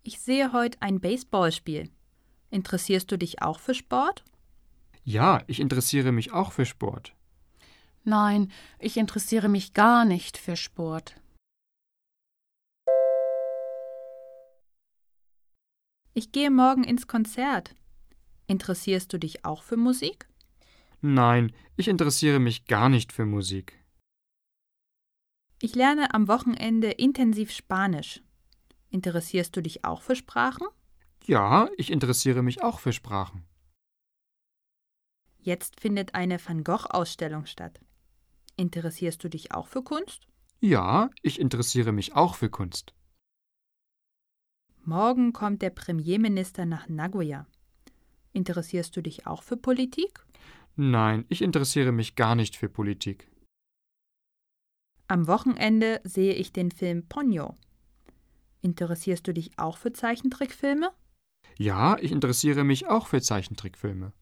Ich sehe heute ein Baseballspiel. Interessierst du dich auch für Sport? Ja, ich interessiere mich auch für Sport. Nein, ich interessiere mich gar nicht für Sport. Ich gehe morgen ins Konzert. Interessierst du dich auch für Musik? Nein, ich interessiere mich gar nicht für Musik. Ich lerne am Wochenende intensiv Spanisch. Interessierst du dich auch für Sprachen? Ja, ich interessiere mich auch für Sprachen. Jetzt findet eine Van Gogh-Ausstellung statt. Interessierst du dich auch für Kunst? Ja, ich interessiere mich auch für Kunst. Morgen kommt der Premierminister nach Nagoya. Interessierst du dich auch für Politik? Nein, ich interessiere mich gar nicht für Politik. Am Wochenende sehe ich den Film Ponyo. Interessierst du dich auch für Zeichentrickfilme? Ja, ich interessiere mich auch für Zeichentrickfilme.